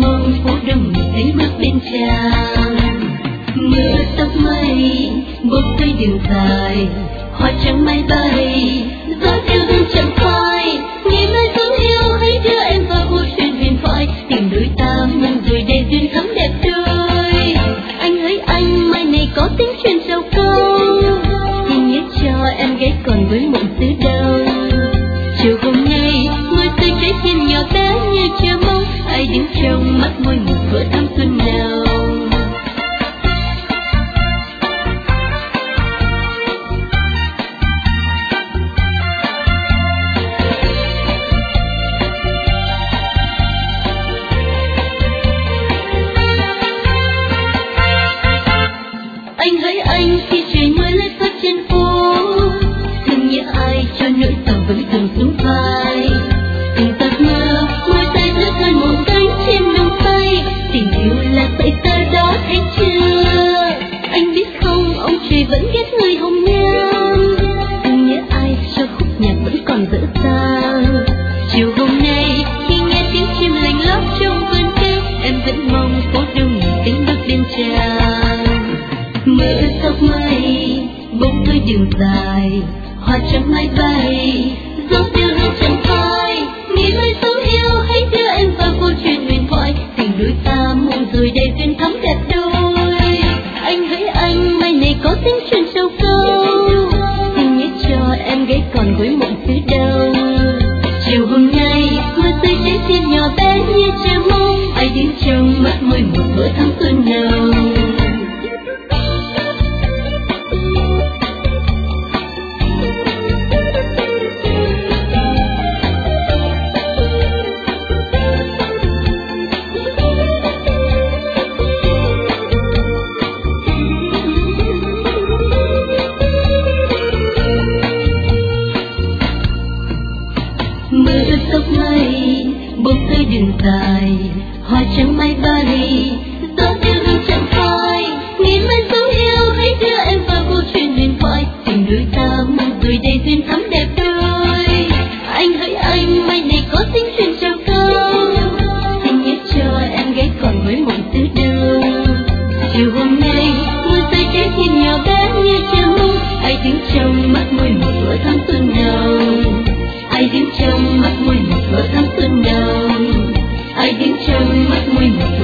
mong phố đông thấy bước bên tràng. Mưa tóc mây buộc tới đường dài, hoa trắng mây bay gió theo hương chẳng phai. Ngày mai dấu yêu hãy đưa em vào vô duyên huyền thoại, tìm đôi ta mong rồi để duyên thắm đẹp đôi. Anh hỡi anh, mai này có tiếng chuyện trầu câu, xin nhớ cho em ghé còn với mộng xứ đâu. Chiều hôm nay mưa rơi trái tim nhỏ bé như chờ mong, ai đứng trong mắt môi một bữa thắm xuân nào. Anh hỡi anh, khi trời mưa lất phất trên phố, thương nhớ ai cho nỗi sầu vẫn thường xuống vai. Từng giọt mưa môi tay lướt hơn một cánh chim nồng say, tình yêu là sợi tơ đó thấy chưa. Anh biết không, ông trời vẫn ghét người hồng nhan, thương nhớ ai cho khúc nhạc vẫn còn dở dang. Chiều hôm nay khi nghe tiếng chim lành lót trong vườn cây, em vẫn mong phố đông tiếng bước bên tràng. Mưa tóc mây bỗng tới đường dài, hoa trắng mây bay gió tiêu hương chẳng phai. Ngày mai dấu yêu hãy đưa em vào vô chuyện huyền thoại, tình đôi ta mong rồi để duyên thắm đẹp đôi. Anh hỡi anh, mai này có tiếng chuyện trầu câu, xin nhớ cho em ghé còn với mộng xứ đâu. Chiều hôm nay mưa rơi trái tim nhỏ bé như chờ mong, ai đứng trong mắt môi một bữa thắm xuân nào. Mưa tóc mây buộc tới đường dài, hoa trắng mây bay gió tiêu hương chẳng phai. Ngày mai dấu yêu hãy đưa em vào vô chuyện huyền thoại, tình đôi ta mong rồi để duyên thắm đẹp đôi. Anh hỡi anh, mai này có tiếng chuyện trầu câu, xin nhớ cho em ghé còn với mộng xứ đâu. Chiều hôm nay mưa rơi trái tim nhỏ bé như chờ mong, ai đứng trong mắt môi một bữa thắm xuân nào. Ai đứng trong mắt môi một bữa thắm xuân nào, ai đứng trong mắt môi một